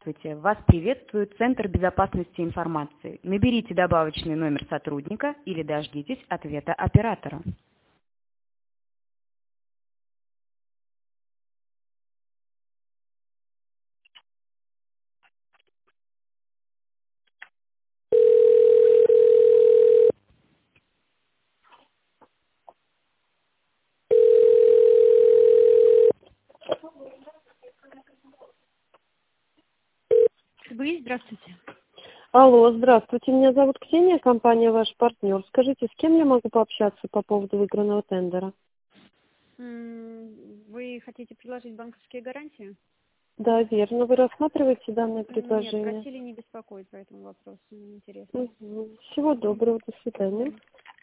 Здравствуйте. Вас приветствует Центр безопасности информации. Наберите добавочный номер сотрудника или дождитесь ответа оператора. Вы, здравствуйте. Алло, здравствуйте, меня зовут Ксения, компания «Ваш партнер». Скажите, с кем я могу пообщаться по поводу выигранного тендера? Вы хотите предложить банковские гарантии? Да, верно. Вы рассматриваете данное Нет, предложение? просили не беспокоить по этому вопросу, неинтересно. Всего доброго, до свидания.